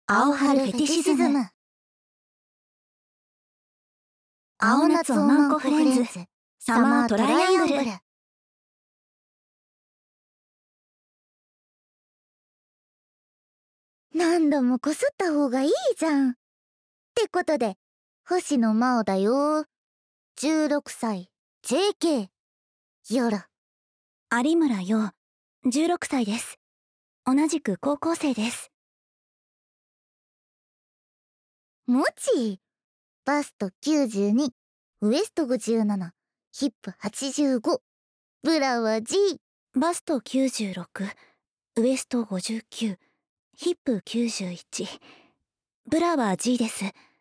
青春フェティシズム。青夏おまんこフレンズサマートライアングル。何度もこすった方がいいじゃん。ってことで星野真央だよ。16歳 JK よろ。 有村陽、16歳です。同じく高校生です。 もちバスト92、ウエスト57、ヒップ85、ブラは G。 バスト96、ウエスト59、ヒップ91、ブラは G です。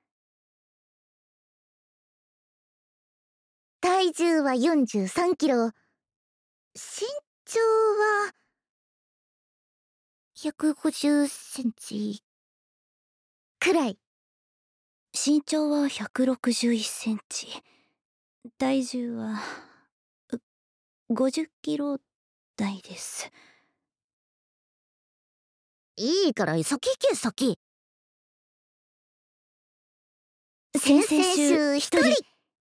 体重は43キロ。身長は150センチくらい。 身長は161センチ。体重は50キロ台です。 いいから先行け先。 先々週一人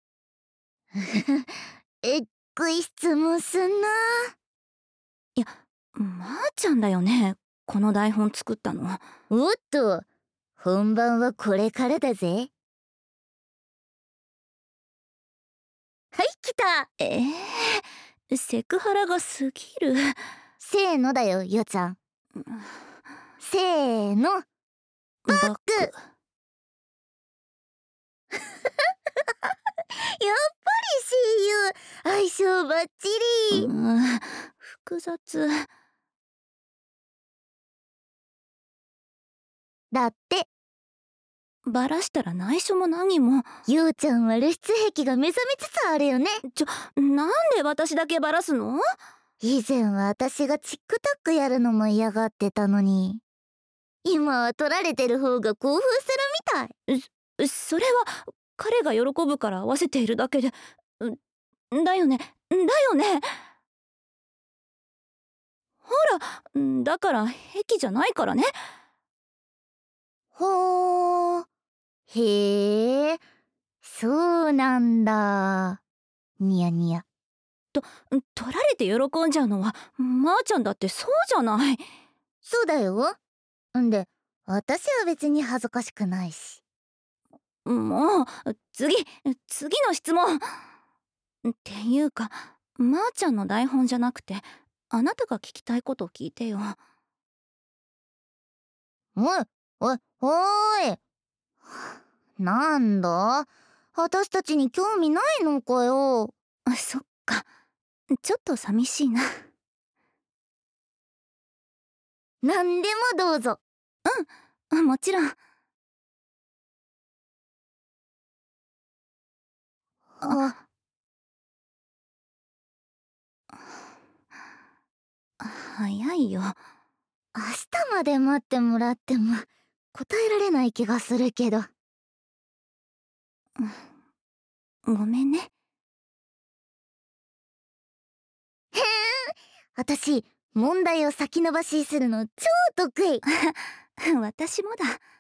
えっぐい質問すんな。 いや、まーちゃんだよね、この台本作ったの。 おっと、本番はこれからだぜ。はい、来た。 セクハラが過ぎる。 せーのだよ、よちゃん。せーの、バック。やっぱり親友、相性バッチリ。 複雑だって。 バラしたら内緒も何も。 ようちゃんは露出癖が目覚めつつあるよね。 なんで私だけバラすの？ 以前は私がTikTokやるのも嫌がってたのに、今は撮られてる方が興奮するみたい。 それは彼が喜ぶから合わせているだけで。だよね、だよね。ほら、だから癖じゃないからね。 ほー、へえ、そうなんだ。ニヤニヤ。 取られて喜んじゃうのはまーちゃんだってそうじゃない。 そうだよ。んで、私は別に恥ずかしくないし。 もう次の質問。っていうか、まーちゃんの台本じゃなくてあなたが聞きたいこと聞いてよ。 おい。なんだ、私たちに興味ないのかよ。 そっか、ちょっと寂しいな。 何でもどうぞ。 もちろん。早いよ。 明日まで待ってもらっても答えられない気がするけど。 ごめんね。 私、問題を先延ばしするの超得意。 私もだ。